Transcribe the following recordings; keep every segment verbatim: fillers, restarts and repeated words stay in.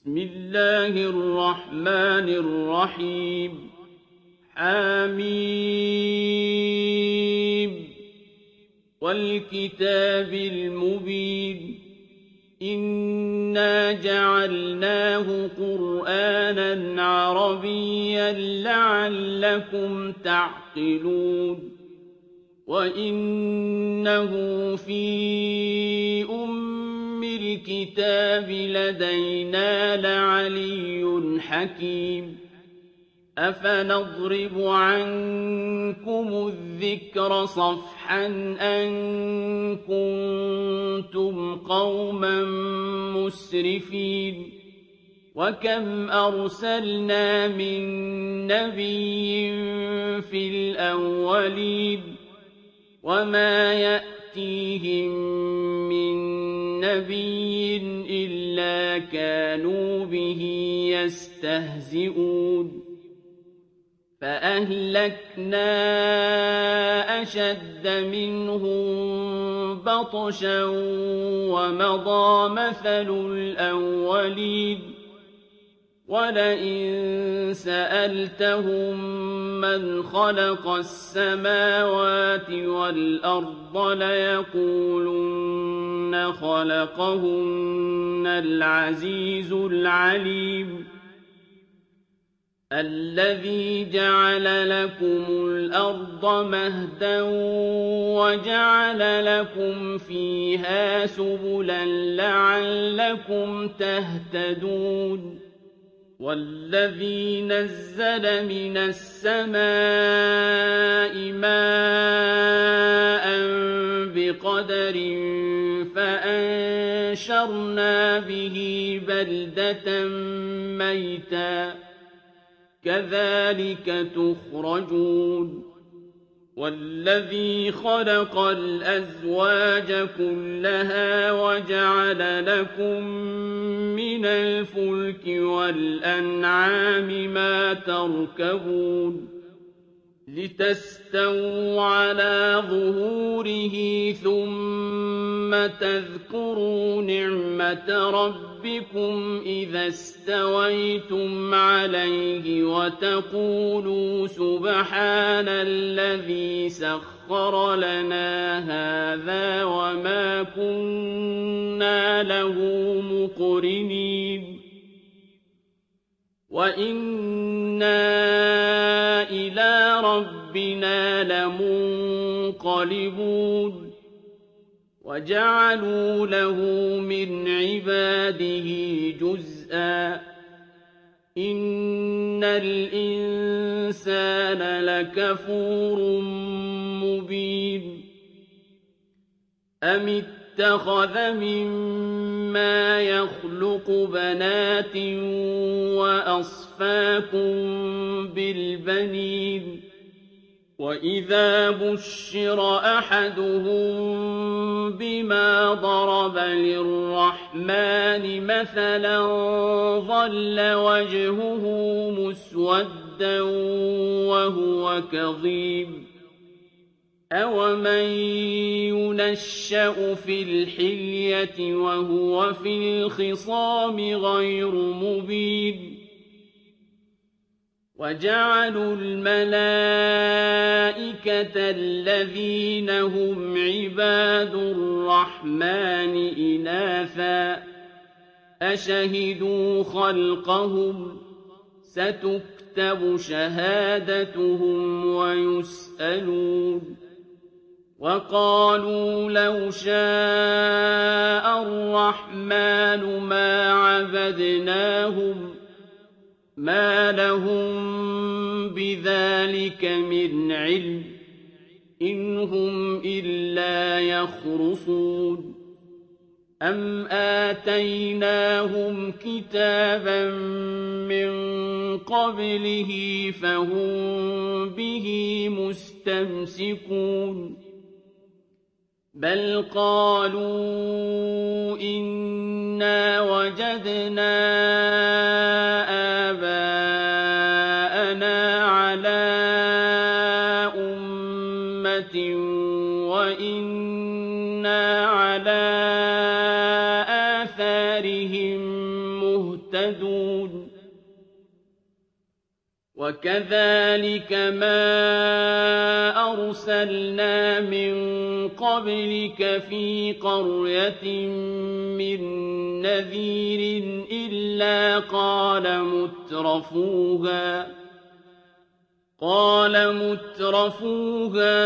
بسم الله الرحمن الرحيم حميم والكتاب المبين إنا جعلناه قرآنا عربيا لعلكم تعقلون وإنه في أم الكتاب لدينا لعلي حكيم أفنضرب عنكم الذكر صفحا أن كنتم قوما مسرفين وكم أرسلنا من نبي في الأولين وما يأتيهم من نبي إلا كانوا به يستهزئون فأهلكنا أشد منهم بطشا ومضى مثل الأولين ولئن سألتهم من خلق السماوات والأرض ليقولن خلقهن العزيز العليم الذي جعل لكم الأرض مهدا وجعل لكم فيها سبلا لعلكم تهتدون والذي نزل من السماء ماء بقدر فأنشرنا به بلدة ميتا كذلك تخرجون والذي خلق الأزواج كلها وجعل لكم من الفلك والأنعام ما تركبون لتستووا على ظهوره ثم تذكروا نعمة ربكم إذا استويتم عليه وتقولوا سبحان الذي سخر لنا هذا وما كنا له مقرنين وإنا إلى ربنا لمنقلبون وجعلوا له من عباده جزءا إن الإنسان لكفور مبين أم اتخذ مما يخلق بنات وأصفاكم بالبنين وإذا بشر أحدهم بما ضرب للرحمن مثلا ظل وجهه مسودا وهو كظيم أومن ينشأ في الحلية وهو في الخصام غير مبين وجعلوا الملائكة الذين هم عباد الرحمن إناثا أشهدوا خلقهم ستكتب شهادتهم ويسألون وقالوا لو شاء الرحمن ما عبدناهم ما لهم بذلك من علم إن هم إلا يخرصون أم آتيناهم كتابا من قبله فهم به مستمسكون بل قالوا إنا وجدنا آباءنا على أمة وإنا على آثارهم مهتدون وكذلك ما أرسلنا من قبلك في قرية من نذير إلا قال مترفوها قال مترفوها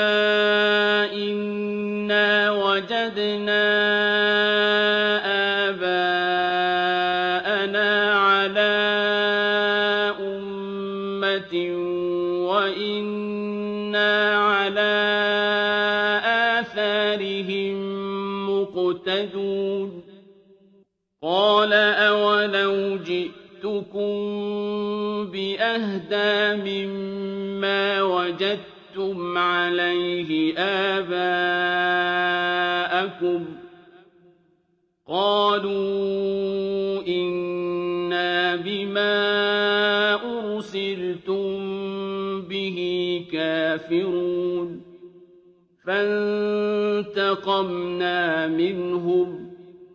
إنا وجدنا آباءنا على أمة وإنا على آثارهم مقتدون قال أولو جئتكم بأهدى مما وجدتم عليه آباءكم قالوا إنا بما أرسلتم به كافرون فانتقمنا منهم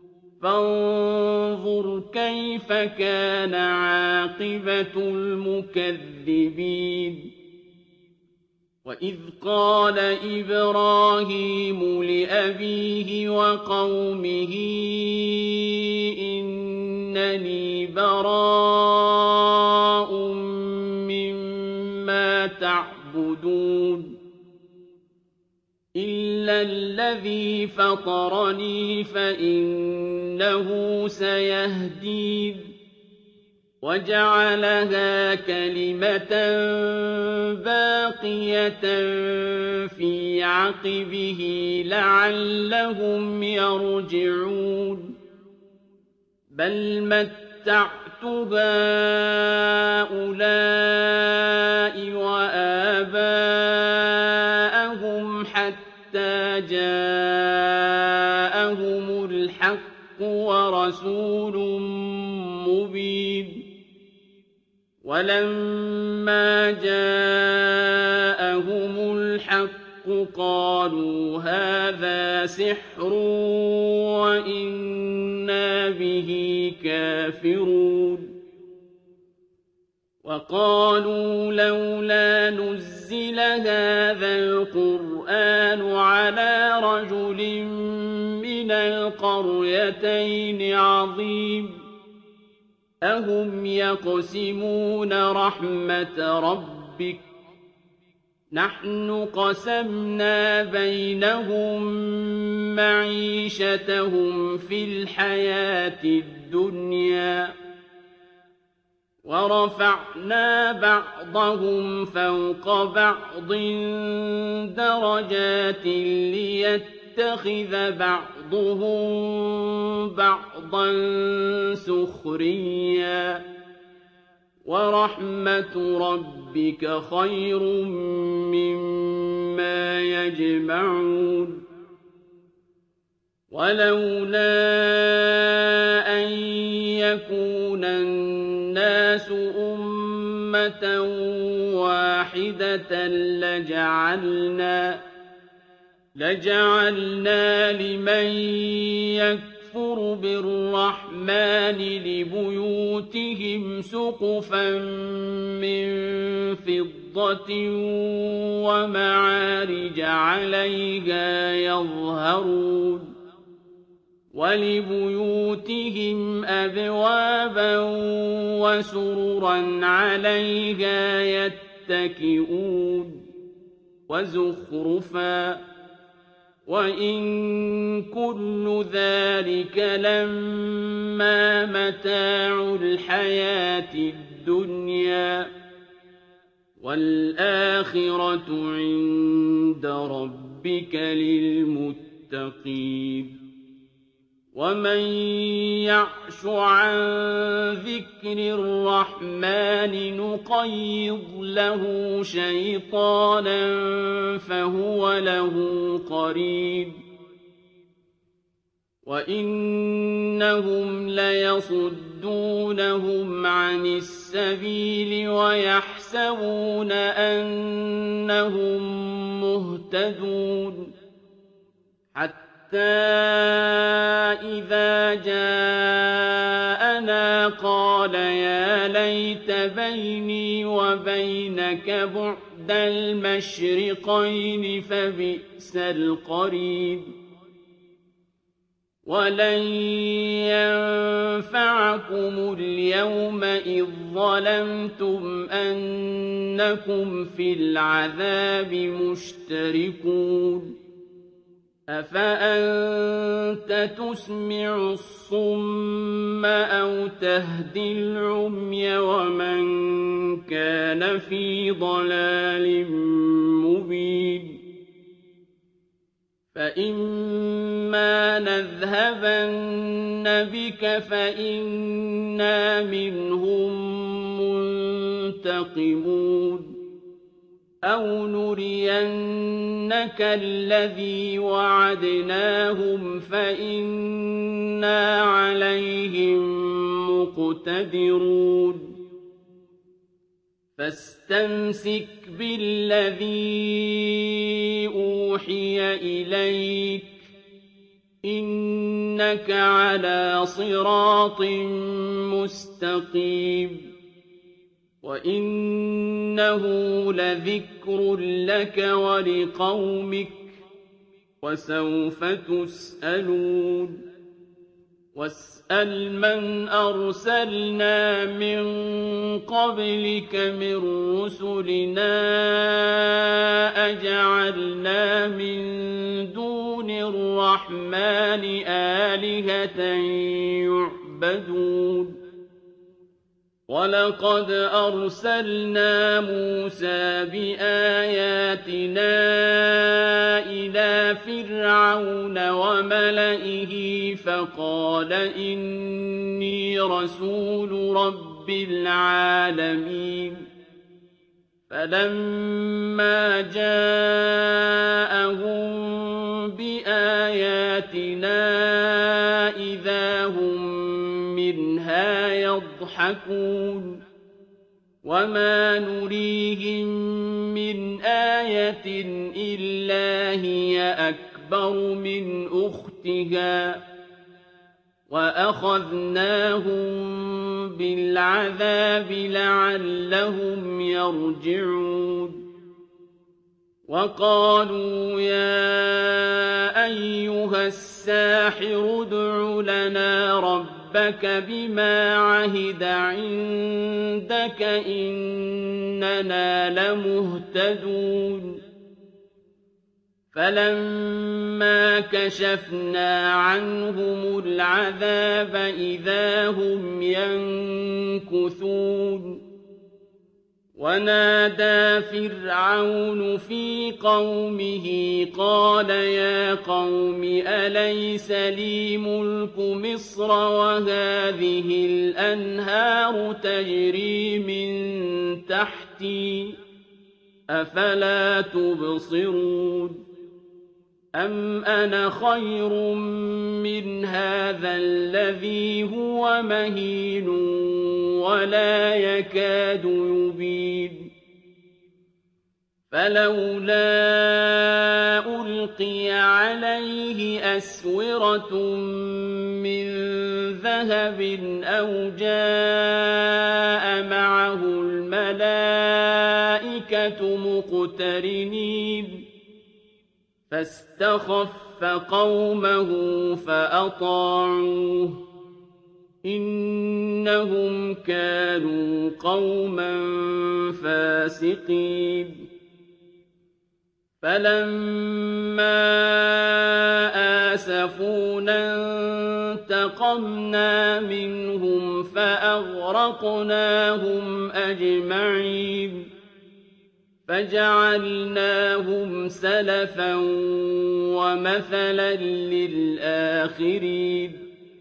فانظر كيف كان عاقبة المكذبين وإذ قال إبراهيم لأبيه وقومه إنني براء مما تعبدون إلا الذي فطرني فإنه سيهدين وجعلها كلمة باقية في عقبه لعلهم يرجعون بل متعت هؤلاء وآباءهم حتى جاءهم الحق ورسول مبين ولما جاءهم الحق قالوا هذا سحر وإنا به كافرون وقالوا لولا نزل هذا القرآن على رجل من القريتين عظيم أهم يقسمون رحمة ربك نحن قسمنا بينهم معيشتهم في الحياة الدنيا ورفعنا بعضهم فوق بعض درجات ليتخذ بعضهم بعضا سخريا ورحمة ربك خير مما يجمعون ولولا أن يكون الناس أمة واحدة لجعلنا لجعلنا لمن يكفر بالرحمن لبيوتهم سقفا من فضة ومعارج عليها يظهرون ولبيوتهم أبوابا وسررا عليها يتكئون وزخرفا وإن كل ذلك لما متاع الحياة الدنيا والآخرة عند ربك للمتقين ومن يعش عن ذكر الرحمن نقيض له شيطانا فهو له قرين وإنهم ليصدونهم عن السبيل ويحسبون أنهم مهتدون حتى إذا جاءنا لنا قال يا ليت بيني وبينك بعد المشرقين فبئس القرين ولن ينفعكم اليوم إذ ظلمتم أنكم في العذاب مشتركون أفأنت تسمع الصم أو تهدي العمي ومن كان في ضلال مبين فإما نذهبن بك فإنا منهم منتقمون أو نرينك الذي وعدناهم فإنا عليهم مقتدرون فاستمسك بالذي أوحي إليك إنك على صراط مستقيم وإنه لذكر لك ولقومك وسوف تسألون واسأل من أرسلنا من قبلك من رسلنا أجعلنا من دون الرحمن آلهة يعبدون ولقد أرسلنا موسى بآياتنا إلى فرعون وملئه فقال إني رسول رب العالمين فلما جاءهم بآياتنا إذا هم منها يضحكون وما نريهم من آية إلا هي أكبر من أختها وأخذناهم بالعذاب لعلهم يرجعون وقالوا يا أيها الساحر ادع لنا ربك بما عهد عندك إننا لمهتدون فلما كشفنا عنهم العذاب إذا هم ينكثون ونادى فرعون في قومه قال يا قوم أليس لي ملك مصر وهذه الأنهار تجري من تحتي أفلا تبصرون أم أنا خير من هذا الذي هو مهين ولا يكاد يبين فلولا ألقي عليه أسورة من ذهب أو جاء معه الملائكة مقترنين فاستخف قومه فأطاعوه إنهم كانوا قوما فاسقين فلما آسفونا انتقمنا منهم فأغرقناهم أجمعين فجعلناهم سلفا ومثلا للآخرين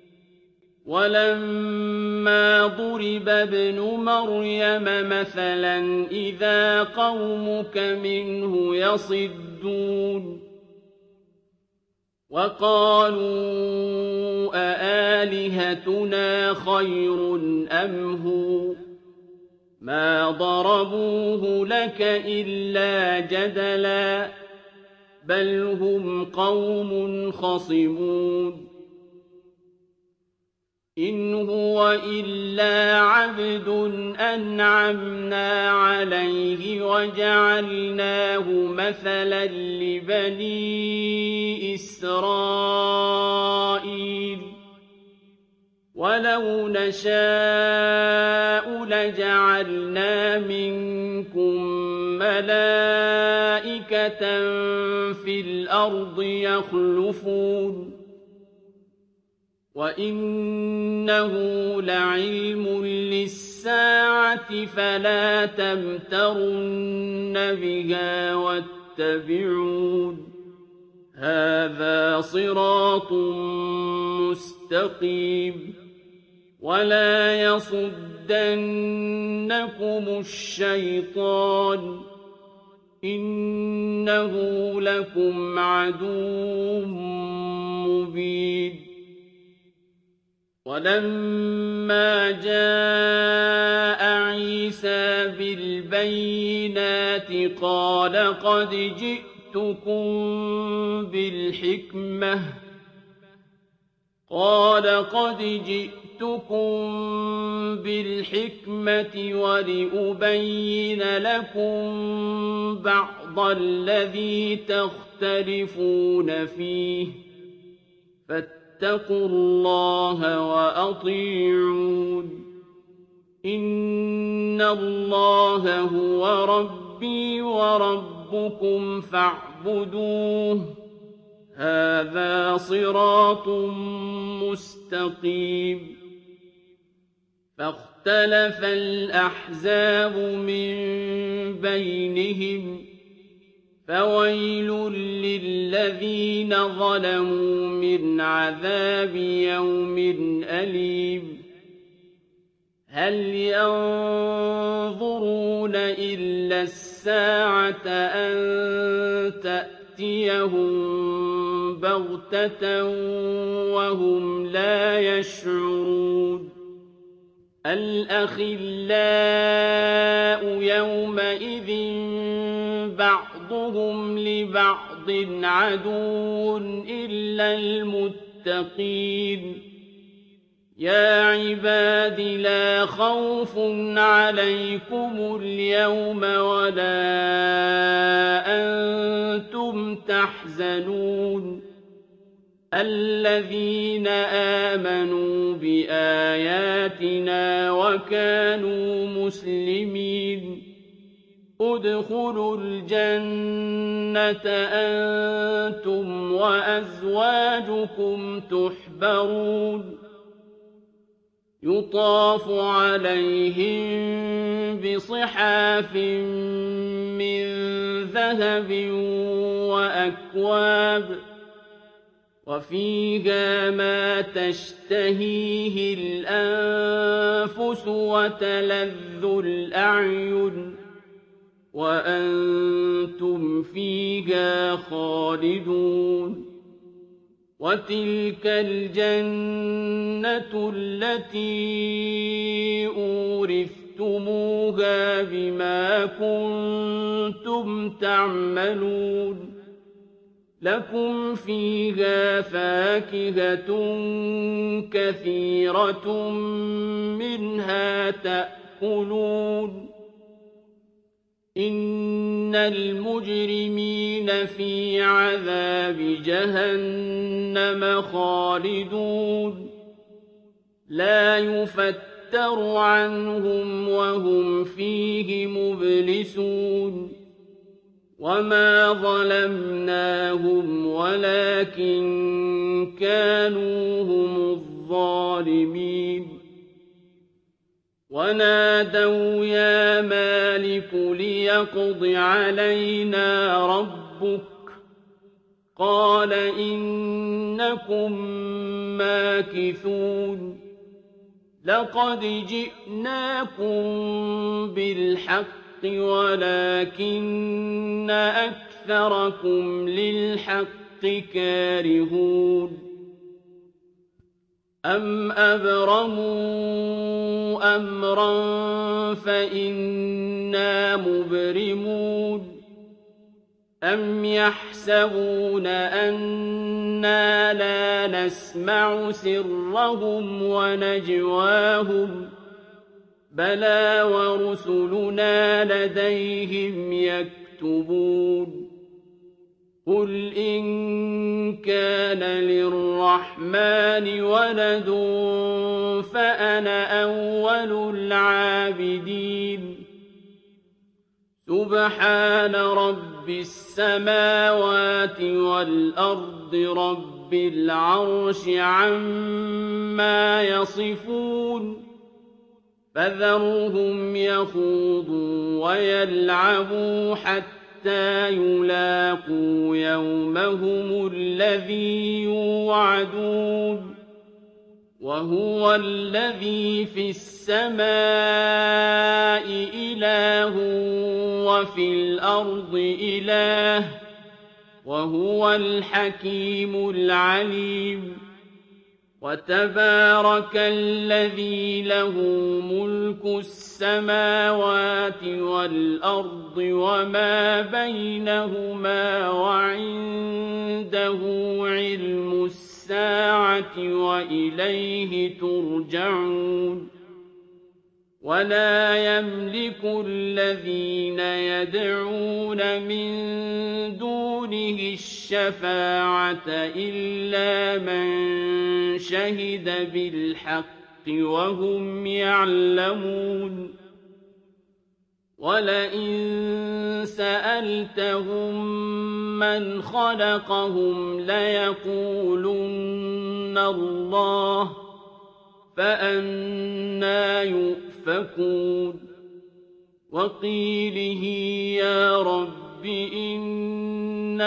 ولما ضرب ابن مريم مثلا إذا قومك منه يصدون وقالوا أآلهتنا خير أم هو ما ضربوه لك إلا جدلا بل هم قوم خصمون إِنْ هُوَ إِلَّا عَبْدٌ أَنْعَمْنَا عَلَيْهِ وَجَعَلْنَاهُ مَثَلًا لِّبَنِي إِسْرَائِيلَ وَلَوْ نَشَاءُ لَجَعَلْنَا مِنكُم مَّلَائِكَةً فِي الْأَرْضِ يَخْلُفُونَ وَإِنَّهُ لَعِلْمٌ لِّلسَّاعَةِ فَلَا تَمْتَرُنَّ بِهَا وَاتَّبِعُونِ هَٰذَا صِرَاطٌ مُّسْتَقِيمٌ وَلَا يَصُدَّنَّكُمُ الشَّيْطَانُ إِنَّهُ لَكُمْ عَدُوٌّ مُّبِينٌ وَلَمَّا جَاءَ عِيسَىٰ بِالْبَيِّنَاتِ قَالَ قَدْ جِئْتُكُم بِالْحِكْمَةِ قَالَ قَدْ جِئْتُكُم بِالْحِكْمَةِ وَلِأُبَيِّنَ لَكُم بَعْضَ الَّذِي تَخْتَلِفُونَ فِيهِ فَاتَّقُوا اللَّهَ وَأَطِيعُونِ إِنَّ اللَّهَ هُوَ رَبِّي وَرَبُّكُمْ فَاعْبُدُوهُ هَٰذَا صِرَاطٌ مُّسْتَقِيمٌ فَاخْتَلَفَ الْأَحْزَابُ مِن بَيْنِهِمْ فَوَيْلٌ لِّلَّذِينَ ظَلَمُوا مِنْ عَذَابِ يَوْمٍ أَلِيمٍ هَلْ يَنظُرُونَ إِلَّا السَّاعَةَ أَن تَأْتِيَهُم بَغْتَةً وَهُمْ لَا يَشْعُرُونَ الْأَخِلَّاءُ يَوْمَئِذٍ بَعْضُهُمْ لِبَعْضٍ عَدُوٌّ إِلَّا الْمُتَّقِينَ يَا عِبَادِ لَا خَوْفٌ عَلَيْكُمُ الْيَوْمَ وَلَا أَنتُمْ تَحْزَنُونَ الَّذِينَ آمَنُوا بِآيَاتِنَا وَكَانُوا مُسْلِمِينَ ادْخُلُوا الْجَنَّةَ أَنتُمْ وَأَزْوَاجُكُمْ تُحْبَرُونَ يُطَافُ عَلَيْهِم بِصِحَافٍ مِّن ذَهَبٍ وَأَكْوَابٍ وَفِيهَا مَا تَشْتَهِيهِ الْأَنفُسُ وَتَلَذُّ الْأَعْيُنُ وَأَنتُمْ فِيهَا خَالِدُونَ وَتِلْكَ الْجَنَّةُ الَّتِي أُورِثْتُمُوهَا بِمَا كُنتُمْ تَعْمَلُونَ لَكُمْ فِيهَا فَاكِهَةٌ كَثِيرَةٌ مِّنْهَا تَأْكُلُونَ إِنَّ الْمُجْرِمِينَ فِي عَذَابِ جَهَنَّمَ خَالِدُونَ لَا يُفَتَّرُ عَنْهُمْ وَهُمْ فِيهِ مُبْلِسُونَ وَمَا ظَلَمْنَاهُمْ وَلَٰكِن كَانُوا هُمُ الظَّالِمِينَ وَنَادَوْا يَا مَالِكُ لِيَقْضِ عَلَيْنَا رَبُّكَ قَالَ إِنَّكُم مَّاكِثُونَ لَقَدْ جِئْنَاكُم بِالْحَقِّ وَلَٰكِنَّ أَكْثَرَكُمْ لِلْحَقِّ كَارِهُونَ أَمْ أَبْرَمُوا أَمْرًا فَإِنَّا مُبْرِمُونَ أَمْ يَحْسَبُونَ أَنَّا لَا نَسْمَعُ سِرَّهُمْ وَنَجْوَاهُم ۚ بَلَىٰ وَرُسُلُنَا لَدَيْهِمْ يَكْتُبُونَ قُلْ إِن كَانَ لِلرَّحْمَٰنِ وَلَدٌ فَأَنَا أَوَّلُ الْعَابِدِينَ سُبْحَانَ رَبِّ السَّمَاوَاتِ وَالْأَرْضِ رَبِّ الْعَرْشِ عَمَّا يَصِفُونَ فَذَرْهُمْ يَخُوضُوا وَيَلْعَبُوا حَتَّىٰ يُلَاقُوا يَوْمَهُمُ الَّذِي يُوعَدُونَ وَهُوَ الَّذِي فِي السَّمَاءِ إِلَٰهٌ وَفِي الْأَرْضِ إِلَٰهٌ ۚ وَهُوَ الْحَكِيمُ الْعَلِيمُ وَتَبَارَكَ الَّذِي لَهُ مُلْكُ السَّمَاوَاتِ وَالْأَرْضِ وَمَا بَيْنَهُمَا وَعِندَهُ عِلْمُ السَّاعَةِ وَإِلَيْهِ تُرْجَعُونَ وَلَا يَمْلِكُ الَّذِينَ يَدْعُونَ مِن دُونِهِ الشَّفَاعَةَ إِلَّا مَن شَهِدَ بِالْحَقِّ وَهُمْ يَعْلَمُونَ وَلَئِن سَأَلْتَهُم مَّنْ خَلَقَهُمْ لَيَقُولُنَّ اللَّهُ ۖ فَأَنَّىٰ يُؤْفَكُونَ وَقِيلِهِ يَا رَبِّ إِنَّ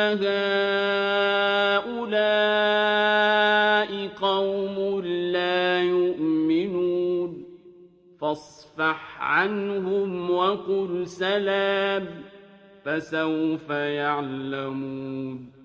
هَٰؤُلَاءِ قَوْمٌ لَّا يُؤْمِنُونَ فَاصْفَحْ عَنْهُمْ وَقُلْ سَلَامٌ ۚ فَسَوْفَ يَعْلَمُونَ